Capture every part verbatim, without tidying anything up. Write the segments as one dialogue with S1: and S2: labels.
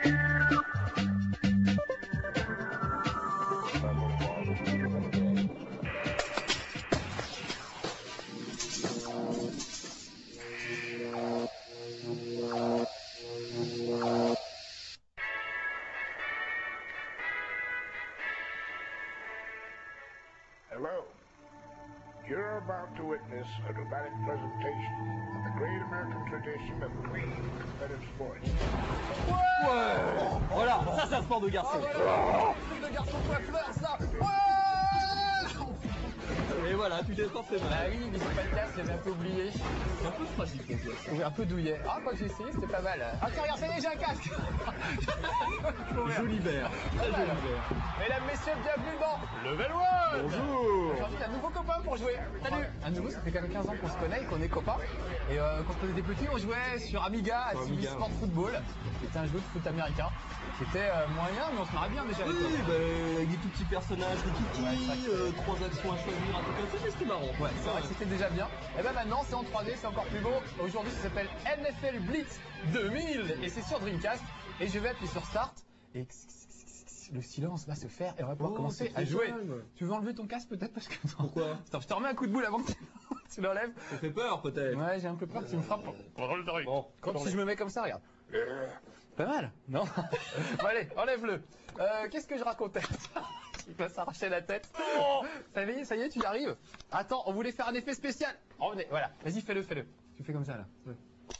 S1: Hello. You're about to witness a dramatic presentation of the great American tradition of clean competitive sports.
S2: Ouais. Voilà, ça c'est un sport de garçon.
S3: Ah, voilà. Oh, de garçon coiffeur, ça. Ouais.
S2: Et voilà, tu t'es pas fait mal.
S3: Bah oui, mais c'est pas le cas, j'avais un peu oublié.
S2: C'est un peu fragile ton jeu.
S3: Oui, un peu douillet. Ah, quand j'ai essayé, c'était pas mal. Ah, tiens, regarde, ça y est, j'ai un casque.
S2: Joli vert, très joli vert.
S3: Mesdames, messieurs, bienvenue dans
S2: Level one. Bonjour.
S3: Aujourd'hui, un nouveau copain pour jouer. Salut. Un nouveau, ça fait quand même quinze ans qu'on se connaît et qu'on est copains. Et euh, quand on était petits, on jouait sur Amiga à
S2: Sur
S3: Civil
S2: Amiga,
S3: Sport
S2: ouais.
S3: Football. C'était un jeu de foot américain qui était euh, moyen, mais on se marrait bien déjà. à
S2: Oui,
S3: l'époque.
S2: bah, avec des tout petits personnages, des kikis,
S3: Ouais, c'est vrai que-
S2: euh, trois actions à choisir, un truc comme ça, mais c'était marrant.
S3: Ouais, c'est vrai que c'était déjà bien. Et ben maintenant, c'est en trois D, c'est encore plus beau. Aujourd'hui, ça s'appelle N F L Blitz deux mille et c'est sur Dreamcast. Et je vais appuyer sur Start et le silence va se faire et on va pouvoir
S2: Oh,
S3: commencer
S2: c'est
S3: à
S2: très
S3: jouer.
S2: calme.
S3: Tu veux enlever ton casque peut-être parce que
S2: Pourquoi?
S3: Attends, je te remets un coup de boule avant que tu, tu l'enlèves.
S2: Ça fait peur peut-être.
S3: Ouais, j'ai un peu peur que tu me frappes.
S2: Bon,
S3: Comme si je me mets comme ça, regarde. Pas mal, non? Bon allez, enlève-le. Euh, qu'est-ce que je racontais? Il va s'arracher la tête. Oh, ça y est, ça y est, tu y arrives. Attends, on voulait faire un effet spécial. Oh, mais voilà, vas-y, fais-le, fais-le. Tu fais comme ça là. Ouais.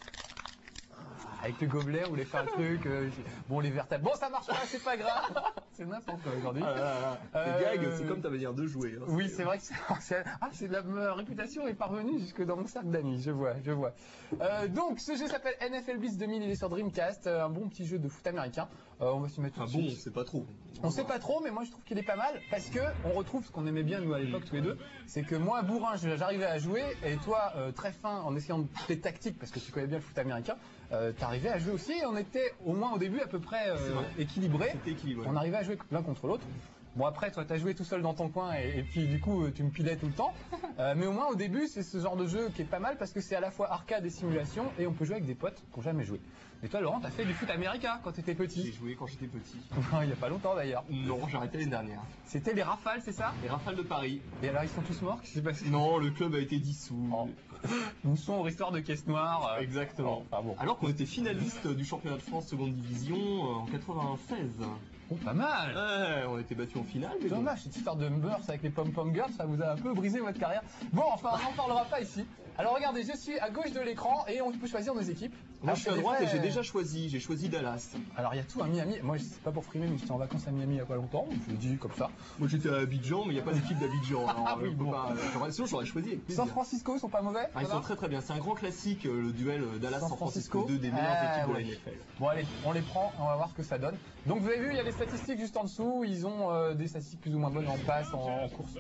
S3: Avec le gobelet, on voulait faire un truc. Euh, bon, les vertèbres. Bon, ça marche pas, c'est pas grave. C'est n'importe quoi aujourd'hui.
S2: Ah là là.
S3: Euh,
S2: Les gags, c'est comme ta manière de jouer. Hein.
S3: Oui, c'est vrai que c'est, c'est- ah, c'est de la ma réputation est parvenue jusque dans mon cercle d'amis. Je vois, je vois. Euh, donc, ce jeu s'appelle N F L Blitz deux mille. Il est sur Dreamcast, euh, un bon petit jeu de foot américain. Euh, on va s'y mettre tout
S2: Ah
S3: de
S2: bon,
S3: suite.
S2: c'est pas trop.
S3: On sait pas trop, mais moi je trouve qu'il est pas mal parce que on retrouve ce qu'on aimait bien nous à l'époque tous les deux, c'est que moi bourrin je- j'arrivais à jouer et toi euh, très fin en essayant de tes tactiques parce que tu connais bien le foot américain, euh, t'arrivais à jouer aussi et on était au moins au début à peu près euh,
S2: C'est vrai.
S3: équilibré.
S2: C'était équilibré.
S3: On arrivait à jouer l'un contre l'autre. Bon après toi t'as joué tout seul dans ton coin et, et puis du coup tu me pilais tout le temps. Euh, mais au moins au début c'est ce genre de jeu qui est pas mal parce que c'est à la fois arcade et simulation et on peut jouer avec des potes qui n'ont jamais joué. Et toi Laurent t'as fait du foot américain quand t'étais
S2: J'ai
S3: petit.
S2: joué quand j'étais petit.
S3: Il y a pas longtemps d'ailleurs.
S2: Non, j'ai arrêté l'année dernière.
S3: C'était les Rafales c'est ça?
S2: Les Rafales de Paris.
S3: Et alors ils sont tous morts? Qu'est-ce qui s'est passé?
S2: Non, le club a été dissous.
S3: Oh. Une sombre histoire de caisse noire. euh.
S2: Exactement.
S3: Enfin bon.
S2: Alors qu'on était finaliste du championnat de France seconde division euh, en quatre-vingt-seize.
S3: Oh, pas mal.
S2: Ouais, on était battus en finale. Mais bon.
S3: Dommage, cette histoire de mœurs avec les pom-pom girls, ça vous a un peu brisé votre carrière. Bon, enfin, on n'en parlera pas ici. Alors regardez, je suis à gauche de l'écran et on peut choisir nos équipes.
S2: Moi
S3: Alors,
S2: je suis à
S3: c'est
S2: droite
S3: des
S2: et j'ai
S3: vrais-
S2: déjà choisi, j'ai choisi Dallas.
S3: Alors il y a tout à Miami. Moi, c'est pas pour frimer, mais j'étais en vacances à Miami il y a pas longtemps. Je le dis comme ça.
S2: Moi j'étais à Abidjan, mais il n'y a pas d'équipe d'Abidjan. alors,
S3: Ah oui,
S2: euh, on peut
S3: bon.
S2: pas- j'aurais- Sinon j'aurais choisi avec plaisir.
S3: San Francisco, ils sont pas mauvais.
S2: Ah, ils
S3: ça
S2: sont
S3: va
S2: très très bien, c'est un grand classique, euh, le duel euh, Dallas-San
S3: San
S2: Francisco,
S3: Francisco.
S2: deux des meilleures
S3: Ah,
S2: équipes de
S3: ouais.
S2: la N F L.
S3: Bon allez, on les prend, on va voir ce que ça donne. Donc vous avez vu, il y a les statistiques juste en dessous. Ils ont euh, des statistiques plus ou moins bonnes en passe, en, en course.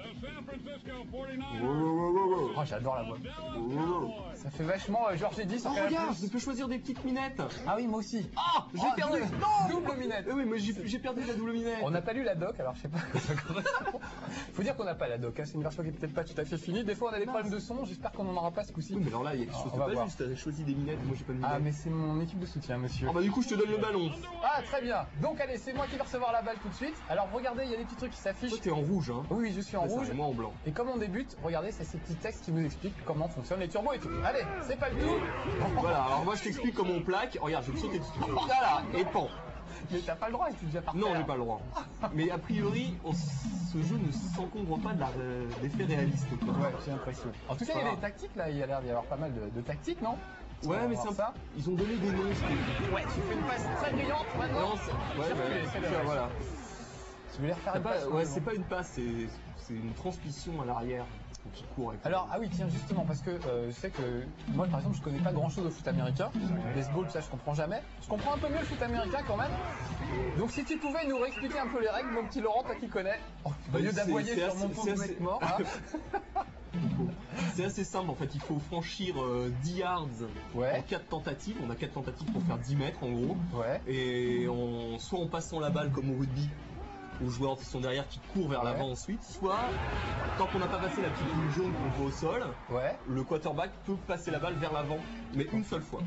S3: Oh, j'adore la voix. Ça fait vachement euh, Georges Eddy sur
S2: Oh
S3: Canal+.
S2: regarde, je peux choisir des petites minettes.
S3: Ah oui, moi aussi.
S2: Ah, j'ai
S3: Oh,
S2: perdu.
S3: double-
S2: Non,
S3: double minette.
S2: Eh oui, mais j'ai j'ai perdu la double minette.
S3: On n'a pas lu la doc, alors je sais pas quoi ça correspond. Faut dire qu'on n'a pas la doc, hein. C'est une version qui est peut-être pas tout à fait finie. Des fois on a des problèmes de son, j'espère qu'on n'en aura pas ce coup-ci.
S2: Oui, mais alors là, il y a quelque
S3: Alors,
S2: chose
S3: on
S2: de
S3: va
S2: pas
S3: voir.
S2: juste. T'as choisi des minettes, moi j'ai pas de
S3: Ah
S2: minettes.
S3: mais c'est mon équipe de soutien, monsieur.
S2: Ah bah du coup, je te donne le ballon.
S3: Ah très bien. Donc allez, c'est moi qui vais recevoir la balle tout de suite. Alors regardez, il y a des petits trucs qui s'affichent.
S2: Toi, t'es en rouge, hein.
S3: Oui, oui, je suis en
S2: C'est ça,
S3: rouge.
S2: et moi en blanc.
S3: Et comme on débute, regardez, c'est ces petits textes qui vous expliquent comment fonctionnent les turbos et tout. Allez, c'est pas le tout.
S2: Voilà, alors moi je t'explique comment on plaque. Regarde, je vais me sauter dessus. Voilà, et pan.
S3: Mais t'as pas le droit, tu es déjà par
S2: Non,
S3: terre.
S2: j'ai pas le droit. Mais a priori, on s- ce jeu ne s'encombre pas de la- euh, d'effets réalistes. Quoi.
S3: Ouais, j'ai l'impression. En tout cas, il y a
S2: Voilà.
S3: des tactiques là, il y a l'air d'y avoir pas mal de, de tactiques, non? On
S2: Ouais,
S3: va
S2: mais
S3: voir
S2: c'est un-
S3: ça.
S2: ils ont donné des noms. c'était-
S3: Ouais, tu fais une passe très brillante maintenant.
S2: Non, c'est- ouais,
S3: Circuler,
S2: bah,
S3: c'est le
S2: tiens,
S3: reste.
S2: voilà.
S3: Tu voulais refaire
S2: C'est
S3: une
S2: pas,
S3: passe
S2: ouais,
S3: non
S2: c'est pas une passe, c'est c'est une transmission à l'arrière qui court. Avec
S3: Alors, ah oui, tiens, justement, parce que euh, je sais que moi, par exemple, je connais pas grand chose au foot américain. Le baseball, ça, je comprends jamais. Je comprends un peu mieux le foot américain quand même. Donc, si tu pouvais nous réexpliquer un peu les règles, mon petit Laurent, toi qui connais, oh, au lieu
S2: c'est-
S3: d'aboyer
S2: c'est
S3: sur
S2: assez-
S3: mon pauvre
S2: c'est
S3: mec
S2: assez-
S3: mort, hein.
S2: C'est assez simple en fait, il faut franchir euh, dix yards
S3: Ouais.
S2: en quatre tentatives. On a quatre tentatives pour faire dix mètres en gros.
S3: Ouais.
S2: Et on, soit en passant la balle comme au rugby, aux joueurs qui sont derrière qui courent vers
S3: Ouais.
S2: l'avant ensuite, soit tant qu'on n'a pas passé la petite ligne jaune qu'on voit au sol,
S3: Ouais.
S2: le quarterback peut passer la balle vers l'avant, mais une seule fois.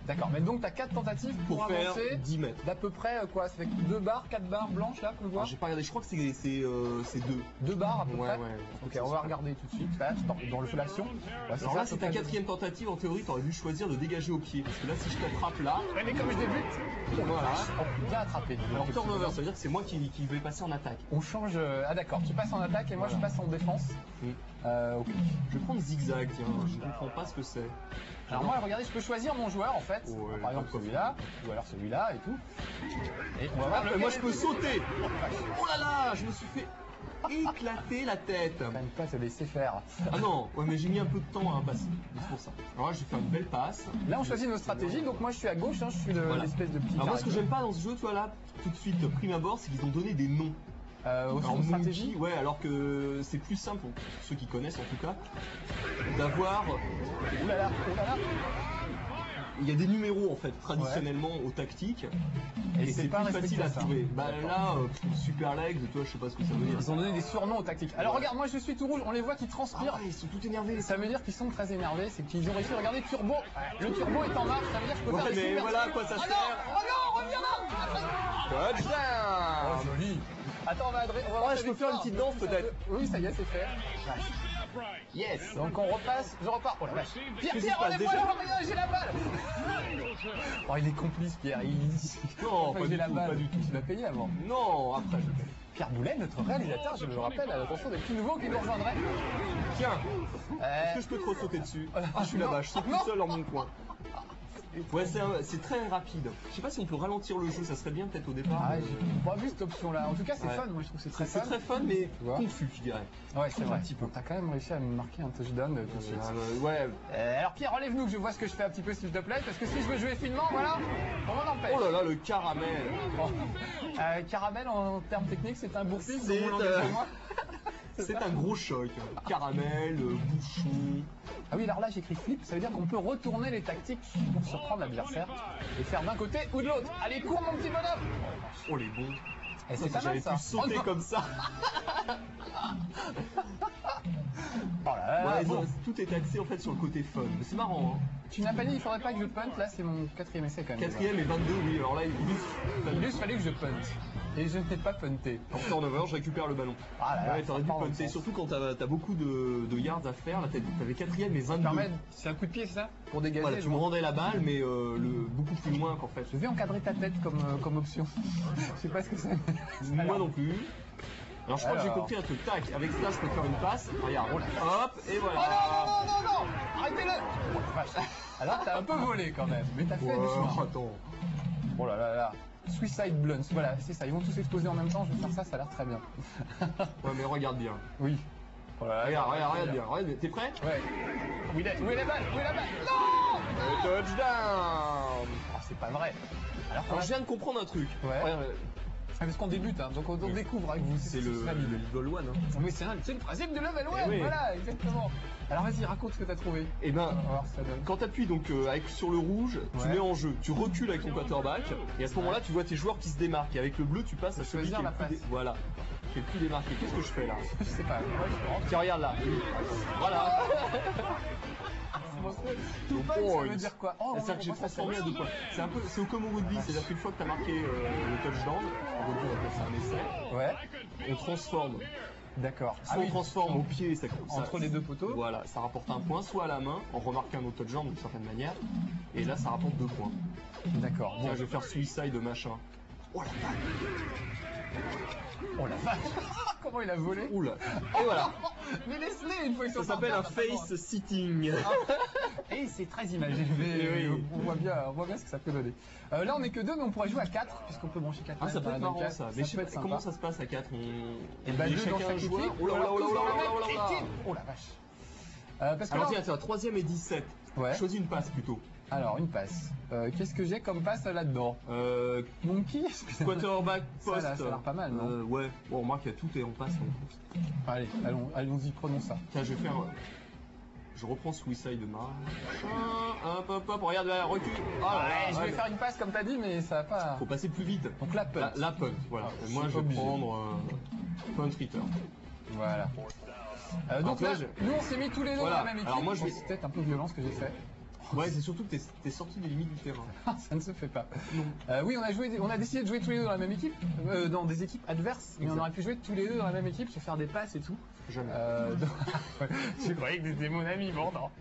S3: D'accord, mais donc t'as quatre tentatives pour,
S2: pour faire
S3: avancer
S2: dix mètres.
S3: d'à peu près euh, quoi? Ça fait deux barres, quatre barres blanches là qu'on voit?
S2: Alors, j'ai pas regardé, je crois que c'est c'est euh, c'est deux.
S3: Deux barres à peu
S2: Ouais,
S3: près.
S2: ouais.
S3: Ok, on va regarder tout de suite. Là, dans le feu d'action. Ouais,
S2: Alors là, c'est ta quatrième tentative. En théorie, t'aurais dû choisir de dégager au pied. Parce que là, si je t'attrape là,
S3: Ouais, mais comme je débute,
S2: voilà.
S3: oh, bien attrapé.
S2: Alors turnover, ça veut dire que c'est moi qui, qui vais passer en attaque.
S3: On change. euh, Ah d'accord, tu passes en attaque et moi
S2: Voilà.
S3: je passe en défense.
S2: Mm.
S3: Euh, ok.
S2: Je vais prendre zigzag, tiens. Je comprends pas ce que c'est.
S3: Alors moi, regardez, je peux choisir mon joueur en fait.
S2: Ouais,
S3: Par exemple
S2: pas
S3: celui-là, ou alors celui-là et tout. Et on va voir.
S2: Ah,
S3: lequel
S2: moi, je
S3: est-
S2: peux sauter. Oh là là, je me suis fait éclater la tête.
S3: Quand même pas te laisser faire.
S2: Ah non, ouais, mais j'ai mis un peu de temps à passer. C'est pour ça. Alors là, je vais faire une belle passe.
S3: Là, on choisit nos stratégies. Donc moi, je suis à gauche. Hein, je suis le-
S2: Voilà.
S3: l'espèce de petit.
S2: Alors moi, ce que
S3: carré.
S2: j'aime pas dans ce jeu, tu vois là, tout de suite, prime abord, c'est qu'ils ont donné des noms.
S3: Euh, aussi
S2: Alors
S3: nos stratégies.
S2: Monkey, ouais, alors que c'est plus simple, pour ceux qui connaissent en tout cas, d'avoir.
S3: Ouh là là, ouh là là.
S2: Il y a des numéros en fait, traditionnellement aux tactiques, et, c'est
S3: pas
S2: plus facile à
S3: respecté, ça.
S2: trouver. Bah
S3: D'accord.
S2: là, euh, Super Legs, toi, je sais pas ce que ça veut dire.
S3: Ils ont donné des surnoms aux tactiques. Alors regarde, moi je suis tout rouge, on les voit qui
S2: Ah
S3: transpirent.
S2: ouais, ils sont tout énervés.
S3: Ça veut dire qu'ils sont très énervés, c'est qu'ils ont réussi à regarder Turbo. Le Turbo est en marche, ça veut dire que je peux
S2: Ouais,
S3: faire des
S2: mais
S3: super
S2: voilà à
S3: trucs.
S2: quoi ça
S3: Oh
S2: sert.
S3: non, oh non, reviens là.
S2: Touchdown.
S3: Oh joli. Attends, on va adresser.
S2: Oh, je peux faire une petite danse, peut-être.
S3: Oui, ça y est, c'est fait.
S2: Yes.
S3: Donc on repasse, je repars. Oh la vache. Pierre,
S2: Qu'est-ce qui
S3: Pierre,
S2: se passe
S3: enlève-moi
S2: déjà
S3: le regarde, j'ai la balle. Oh, il est complice, Pierre. Il...
S2: Non,
S3: Enfin,
S2: pas
S3: j'ai
S2: du
S3: la
S2: tout,
S3: balle.
S2: pas du tout.
S3: Tu l'as payé avant.
S2: Non, après je paye.
S3: Pierre Boulet, notre réalisateur, je le rappelle, à l'attention des petits nouveaux qui nous rejoindraient.
S2: Tiens,
S3: Euh,
S2: est-ce que je peux te ressauter dessus?
S3: Euh,
S2: Ah, je suis là-bas, je saute
S3: non.
S2: tout seul dans mon coin. Ouais, c'est un- c'est très rapide. Je sais pas si on peut ralentir le jeu, ça serait bien peut-être au départ.
S3: Ah, j'ai pas vu cette option-là. En tout cas, c'est
S2: Ouais.
S3: fun. Moi, je trouve que c'est très
S2: C'est
S3: fun.
S2: très fun, mais
S3: Tu vois.
S2: confus, je dirais.
S3: Ouais, c'est vrai. Bon, t'as quand même réussi à me marquer un touchdown euh, tout de suite.
S2: Euh, ouais.
S3: Euh, alors, Pierre, enlève-nous que je vois ce que je fais un petit peu, s'il te plaît. Parce que si je veux jouer finement, voilà, on m'en empêche.
S2: Oh là là, le caramel.
S3: Bon. Euh, caramel, en termes techniques, c'est un bourpif.
S2: C'est,
S3: comme on l'en dit
S2: euh,
S3: chez moi.
S2: C'est un gros choc. Caramel, euh, bouchon.
S3: Ah oui, alors là, j'écris flip. Ça veut dire qu'on peut retourner les tactiques pour surprendre l'adversaire et faire d'un côté ou de l'autre. Allez, cours, mon petit bonhomme.
S2: Oh les bons.
S3: Et c'est
S2: Si
S3: pas mal,
S2: j'avais
S3: ça.
S2: pu sauter
S3: Oh, non.
S2: comme ça.
S3: Oh là là,
S2: Ouais,
S3: bon.
S2: non, tout est axé en fait sur le côté fun. Mais c'est marrant, hein.
S3: Tu n'as pas dit, il faudrait pas que je punt. Là, c'est mon quatrième essai quand même.
S2: Quatrième et vingt-deux, oui. Alors là, il
S3: Il lui fallait que je punt. Et je n'ai pas punté.
S2: En turnover, je récupère le ballon.
S3: Ah là là,
S2: Ouais, t'aurais dû
S3: ça part dans le
S2: punter,
S3: sens.
S2: surtout quand t'as as beaucoup de, de yards à faire. Là, t'as- t'avais quatrième et vingt-deux.
S3: Permet, c'est un coup de pied, c'est ça? Pour dégager.
S2: Voilà, tu
S3: je
S2: me
S3: vois.
S2: rendais la balle, mais euh, le, beaucoup plus loin qu'en fait.
S3: Je vais encadrer ta tête comme, euh, comme option. Je sais pas ce que c'est.
S2: Moi non plus. Alors je crois que j'ai
S3: Alors.
S2: compris un truc. Tac, avec ça, je peux te faire une passe. Regarde,
S3: Oh là.
S2: hop, et
S3: Oh
S2: voilà.
S3: non, non, non, non, non. Arrêtez-le. Oh, la vache. Alors t'as un peu volé quand même, mais t'as fait
S2: Ouais,
S3: du chemin.
S2: attends.
S3: Oh là là là. Suicide Blunts, voilà, c'est ça. Ils vont tous exploser en même temps. Je vais faire ça, ça a l'air très bien.
S2: Ouais, mais regarde bien.
S3: Oui. Oh là là,
S2: Regarde,
S3: là,
S2: regarde, regarde bien. Regarde bien. T'es prêt?
S3: Ouais. Où est, où est la balle? Où est la balle? Non.
S2: Et touchdown.
S3: Oh, c'est pas vrai. Alors,
S2: Alors je viens de comprendre un truc.
S3: Ouais.
S2: Regarde,
S3: Ah, parce qu'on débute, hein, donc on, on découvre avec vous.
S2: c'est le,
S3: très
S2: le
S3: bien.
S2: level one. Hein.
S3: Oui, c'est un- c'est le principe de level one,
S2: Eh oui.
S3: voilà, exactement. Alors vas-y, raconte ce que t'as trouvé.
S2: Et ben,
S3: On va voir ce que ça donne.
S2: quand tu appuies donc euh, avec, sur le rouge, tu
S3: Ouais.
S2: mets en jeu, tu recules avec ton quarterback, et à ce moment-là, tu vois tes joueurs qui se démarquent. Et avec le bleu, tu passes à
S3: Faut
S2: celui qui est
S3: choisir
S2: le
S3: la
S2: plus,
S3: passe.
S2: dé- voilà, qui est le plus démarqué. Qu'est-ce que je fais là?
S3: Je sais pas. Ouais, je rentre.
S2: Tiens, regarde là. Voilà.
S3: Tout
S2: Au
S3: pas,
S2: point.
S3: ça veut dire quoi? Oh,
S2: C'est-à-dire que j'ai transformé à deux points. C'est un peu, c'est au comme au rugby, c'est-à-dire qu'une fois que tu as marqué euh, le touchdown, en rugby on appelle ça un essai,
S3: Ouais,
S2: on transforme.
S3: d'accord.
S2: Soit on transforme au pied, ça, ça-
S3: Entre les deux poteaux.
S2: Voilà, ça rapporte un point, soit à la main, en remarquant un autre touchdown d'une certaine manière, et là ça rapporte deux points.
S3: D'accord. Bon,
S2: Tiens, je vais faire suicide machin. Oh la vache.
S3: oh la vache. Comment il a volé?
S2: Oula. Et voilà.
S3: Mais laisse-les une fois qu'ils sont
S2: Ça s'appelle un
S3: par terre, t'as pas
S2: face sitting.
S3: le droit. Et c'est très imagé.
S2: Eh oui.
S3: On voit bien, on voit bien ce que ça peut donner. Euh, là, on est que deux, mais on pourrait jouer à quatre, puisqu'on peut brancher quatre.
S2: Ah, ça peut être marrant
S3: quatre.
S2: ça. Mais je sais
S3: peut
S2: pas
S3: être
S2: comment
S3: sympa.
S2: ça se passe à quatre. On...
S3: Et bah,
S2: on est
S3: deux dans
S2: chacun
S3: chaque
S2: un joueur.
S3: équipe.
S2: Oh là
S3: ou
S2: là
S3: alors
S2: là
S3: tous
S2: là
S3: dans
S2: là
S3: la
S2: là
S3: même
S2: là là.
S3: équipe. Oh la vache. Euh, parce que
S2: Alors
S3: là,
S2: tiens, tiens, troisième et dix-sept.
S3: Ouais.
S2: Choisis une passe plutôt.
S3: alors une passe. Euh, Qu'est-ce que j'ai comme passe là-dedans?
S2: Euh,
S3: Monkey, excusez-moi.
S2: quarterback
S3: Ça,
S2: post.
S3: là, ça a l'air pas mal, non?
S2: Euh, Ouais. Bon, remarque, il y a tout est en passe en plus.
S3: Allez, allons, allons-y, prenons ça.
S2: Tiens, je vais faire. euh, Je reprends Suicide de machin. Hop, hop, hop, regarde là, recule. Ah là là,
S3: Ouais, je
S2: ouais,
S3: vais
S2: mais
S3: faire une passe comme t'as dit, mais ça va pas.
S2: Faut passer plus vite.
S3: Donc la punt.
S2: La, la punt, voilà.
S3: Ah,
S2: Et
S3: je
S2: moi,
S3: suis
S2: je vais
S3: obligé.
S2: prendre euh, punt return.
S3: Voilà. Euh, donc
S2: Alors,
S3: là,
S2: toi,
S3: nous on s'est mis tous les deux
S2: Voilà.
S3: dans la même équipe.
S2: Alors, moi, je
S3: Bon,
S2: vais-
S3: c'est peut-être un peu violent ce que j'ai fait.
S2: Ouais, c'est surtout que t'es t'es sorti des limites du terrain.
S3: Ça ne se fait pas.
S2: Non.
S3: Euh, oui, on a joué, on a décidé de jouer tous les deux dans la même équipe, euh, dans des équipes adverses, mais
S2: Exact.
S3: on aurait pu jouer tous les deux dans la même équipe, se faire des passes et tout.
S2: Jamais.
S3: Euh, donc... Je croyais que t'étais mon ami, bon non.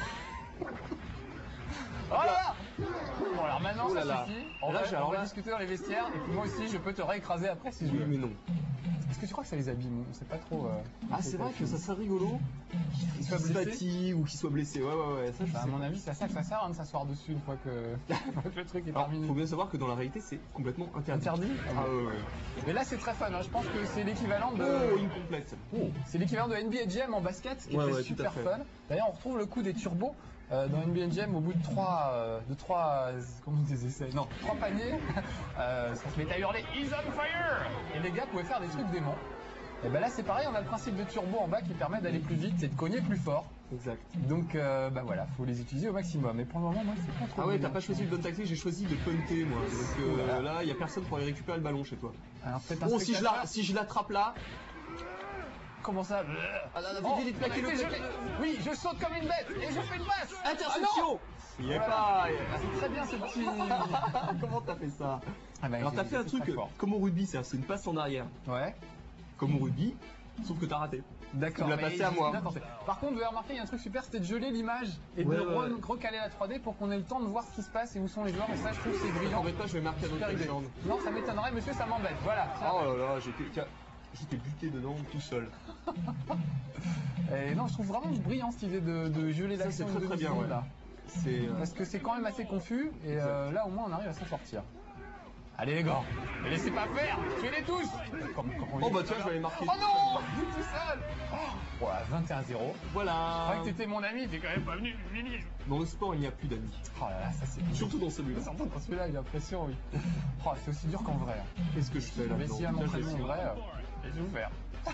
S3: Oh là là. Bon alors maintenant
S2: Oh là
S3: ça
S2: là.
S3: suffit. On
S2: Là,
S3: va,
S2: j'ai-
S3: on
S2: alors
S3: va
S2: là-
S3: discuter dans les vestiaires et puis moi aussi je peux te réécraser après si je
S2: Oui,
S3: veux.
S2: mais non.
S3: Est-ce que tu crois que ça les abîme? On sait pas trop. Euh,
S2: Ah, c'est vrai que ça serait rigolo
S3: qu'ils
S2: qu'il
S3: soient
S2: se
S3: blessés.
S2: fatigue ou qu'il soit blessé. Ouais, ouais, ouais. Ça, je
S3: Bah, à
S2: sais
S3: mon
S2: pas.
S3: avis, c'est à ça que ça sert hein, de s'asseoir dessus une fois que, une fois que le truc est
S2: Alors,
S3: terminé.
S2: faut bien savoir que dans la réalité, c'est complètement interdit.
S3: Interdit.
S2: Ah, ouais, ouais.
S3: Mais là c'est très fun, hein. Je pense que c'est l'équivalent de.
S2: Oh, incomplète. Oh.
S3: C'est l'équivalent de N B A Jam en basket, qui
S2: Ouais,
S3: était
S2: ouais, tout
S3: super
S2: à fait.
S3: fun. D'ailleurs, on retrouve le coup des turbos euh, dans N B A Jam au bout de trois, euh, de trois, euh, comment on dit des essais Non, trois paniers. euh, ça se met à hurler He's on fire et les gars pouvaient faire des trucs déments. Et ben là, c'est pareil, on a le principe de turbo en bas qui permet d'aller plus vite et de cogner plus fort.
S2: Exact.
S3: Donc, euh, bah voilà, faut les utiliser au maximum. Mais pour le moment, moi, c'est pas trop.
S2: Ah ouais,
S3: brillant.
S2: t'as pas choisi le bon tactique, j'ai choisi de punter moi. Donc euh,
S3: Voilà.
S2: là, il y a personne pour aller récupérer le ballon chez toi.
S3: Alors peut-être un
S2: Bon, si je
S3: spectateur.
S2: la- si je l'attrape là.
S3: Comment ça
S2: Ah, là, là,
S3: Oh,
S2: vite, vite, plaquez le
S3: arrêtez, je l'ai- Oui, je saute comme une bête et je fais une passe.
S2: Interception. Il y a
S3: Voilà.
S2: pas.
S3: C'est très bien ce petit.
S2: Comment t'as fait ça?
S3: Ah bah,
S2: Alors
S3: j'ai-
S2: t'as fait un
S3: j'ai
S2: truc
S3: très fort.
S2: comme au rugby, c'est c'est une passe en arrière.
S3: Ouais.
S2: Comme au rugby, sauf que t'as raté.
S3: D'accord.
S2: Tu l'as
S3: mais
S2: passé à
S3: j'ai
S2: moi.
S3: bien tenté. Par contre, vous avez remarqué, il y a un truc super, c'était de geler l'image et
S2: Ouais,
S3: de
S2: ouais,
S3: re-
S2: ouais.
S3: recaler la trois D pour qu'on ait le temps de voir ce qui se passe et où sont les joueurs. Et ça, je trouve que c'est brillant.
S2: En fait, pas, je vais marquer un autre
S3: Super idée.
S2: touchdown.
S3: Non, ça m'étonnerait, monsieur, ça m'embête. Voilà. tiens.
S2: Oh là là, j'étais tiens, j'étais buté dedans tout seul.
S3: Et non, je trouve vraiment brillant cette idée de, de geler
S2: Ça,
S3: l'action
S2: c'est très,
S3: une
S2: très bien,
S3: demi-seconde,
S2: ouais.
S3: là.
S2: C'est euh,
S3: Parce que c'est quand même assez confus et euh, là, au moins, on arrive à s'en sortir. Allez, les gars, ne laissez pas faire, tuez-les tous. Comme- comme on
S2: Oh
S3: dit
S2: bah
S3: tout
S2: tiens,
S3: à
S2: je vais aller
S3: l'heure.
S2: marquer.
S3: Oh non, vous tout seul. Oh, voilà, vingt et un zéro. Je
S2: Voilà.
S3: croyais que t'étais mon ami, t'es quand même pas venu, Lily.
S2: Dans le sport, il n'y a plus d'amis.
S3: Oh là là, ça c'est
S2: Surtout dans celui-là.
S3: Surtout dans celui-là, j'ai l'impression, oui. Oh, c'est aussi dur qu'en vrai. hein.
S2: Qu'est-ce que je fais là
S3: Mais si un
S2: dedans
S3: entraînement en vrai, euh, je vais vous faire.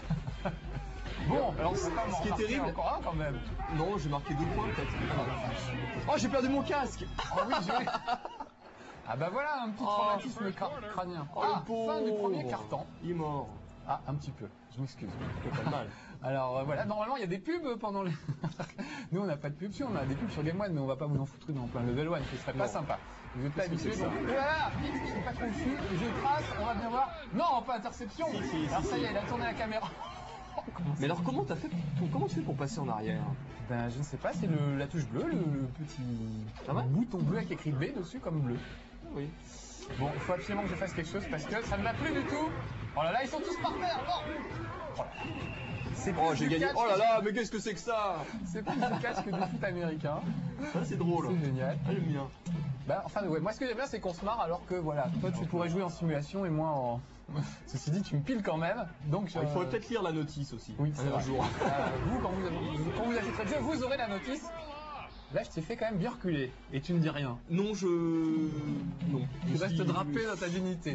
S3: Bon, alors
S2: ce-
S3: c'est pas
S2: ce qui est terrible-
S3: encore un quand même.
S2: Non, j'ai marqué deux points peut-être. Oh, j'ai perdu mon casque.
S3: Oh oui, j'ai... Ah bah voilà, un petit
S2: Oh.
S3: traumatisme cra- crânien.
S2: Oh,
S3: Ah,
S2: le pauvre.
S3: fin du premier quart-temps.
S2: Il est mort.
S3: Ah, un petit peu, je m'excuse.
S2: Pas de mal.
S3: Alors euh, voilà, normalement il y a des pubs pendant les... Nous on n'a pas de pubs, si on a des pubs sur Game One, mais on va pas vous en foutre dans plein level one, ce serait pas
S2: Non.
S3: sympa. Vous êtes pas
S2: Qu'est-ce que
S3: habitués,
S2: c'est
S3: donc
S2: ça
S3: voilà, je suis pas trop dessus, je trace, on va bien voir. Non, pas interception.
S2: Si, si,
S3: Alors
S2: si,
S3: ça
S2: si.
S3: y est, il a tourné la caméra.
S2: Mais alors comment t'as fait pour, comment tu fais pour passer en arrière?
S3: Ben je ne sais pas, c'est le, la touche bleue, le, le petit
S2: Ah ouais
S3: bouton bleu avec écrit B dessus comme bleu.
S2: Oui.
S3: Bon, il faut absolument que je fasse quelque chose parce que ça ne va plus du tout. Oh là là, ils sont tous par terre, non. Oh là là. C'est
S2: Oh,
S3: plus
S2: j'ai
S3: du
S2: gagné.
S3: catch-
S2: Oh là là, mais qu'est-ce que c'est que ça?
S3: C'est plus du catch que du foot américain.
S2: Ça c'est drôle.
S3: C'est génial.
S2: Ah, j'aime bien.
S3: Bah, enfin, ouais, moi ce que j'aime bien, c'est qu'on se marre alors que voilà, toi tu pourrais jouer en simulation et moi en. Ceci dit, tu me piles quand même. Donc,
S2: Alors, il
S3: euh,
S2: faudrait peut-être lire la notice aussi.
S3: Oui, c'est
S2: un
S3: vrai.
S2: jour.
S3: Euh, vous, quand vous, avez- quand vous achèterez le jeu, vous aurez la notice. Là, je t'ai fait quand même bien reculer et tu ne dis rien.
S2: Non, je. Non.
S3: Tu
S2: Je
S3: restes
S2: suis-
S3: drapé dans ta dignité.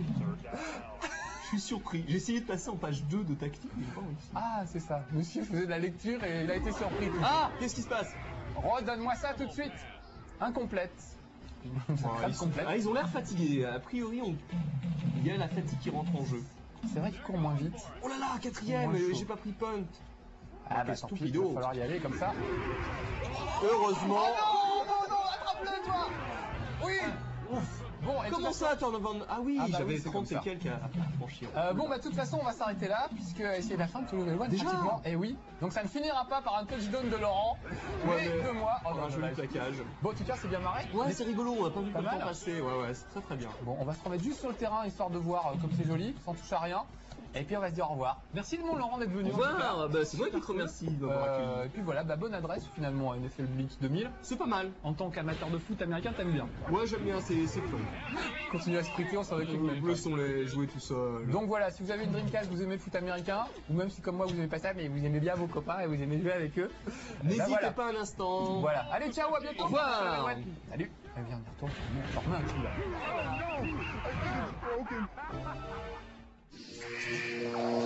S2: Je suis surpris. J'ai essayé de passer en page deux de tactique, mais j'ai pas réussi.
S3: Ah, c'est ça. Monsieur faisait de la lecture et il a été surpris.
S2: Ah, qu'est-ce qui se passe?
S3: Redonne-moi ça tout de suite. Incomplète.
S2: Ah,
S3: Phrase
S2: ils, sont-
S3: complète.
S2: ah, ils ont l'air fatigués. A priori, on- il y a la fatigue qui rentre en jeu.
S3: C'est vrai qu'il court moins vite.
S2: Oh là là, quatrième,
S3: Moins
S2: euh,
S3: chaud.
S2: j'ai pas pris punt.
S3: Ah bah
S2: quel
S3: tant pis, il
S2: stupido.
S3: va falloir y aller comme ça.
S2: Heureusement.
S3: Oh non, non, non, attrape-le toi. Oui. Ouf. Bon, et
S2: Comment
S3: tout
S2: ça, turnover? Ah oui,
S3: Ah bah
S2: j'avais
S3: oui, c'est
S2: trente
S3: comme
S2: et
S3: ça.
S2: quelques à, à franchir.
S3: Euh, bon bah de toute façon on va s'arrêter là puisque c'est la fin de tout le level one
S2: Déjà
S3: pratiquement. Et oui, donc ça ne finira pas par un touchdown de Laurent,
S2: Ouais,
S3: mais
S2: mais-
S3: de moi. Oh
S2: Oh,
S3: non,
S2: un joli
S3: dommage.
S2: plaquage.
S3: Bon, en tout cas c'est bien marré.
S2: Ouais, c'est rigolo, on a pas vu
S3: Pas
S2: le temps
S3: mal.
S2: passer. Ouais, ouais, c'est très très bien.
S3: Bon, on va se remettre juste sur le terrain histoire de voir euh, comme c'est joli, sans toucher à rien. Et puis on va se dire au revoir. Merci de mon Laurent d'être venu.
S2: Au
S3: en tout cas.
S2: revoir, bah, c'est moi qui te remercie de m'avoir
S3: Euh,
S2: accueilli.
S3: et puis voilà, bah, bonne adresse finalement à N F L Blitz deux mille.
S2: C'est pas mal.
S3: En tant qu'amateur de foot américain, t'aimes bien.
S2: Ouais, j'aime bien, c'est c'est fun.
S3: Continue à se friter, on s'en occupe même pas.
S2: Le son les jouer tout seul.
S3: Donc voilà, si vous avez une Dreamcast, vous aimez le foot américain, ou même si comme moi vous aimez pas ça, mais vous aimez bien vos copains et vous aimez jouer avec eux,
S2: N'hésitez
S3: bah voilà.
S2: pas un instant.
S3: Voilà. Allez, ciao, à bientôt.
S2: Au revoir.
S3: Ouais. Salut. Allez, viens, on retourne. Je remets un coup là.
S1: Oh no! I think it's broken.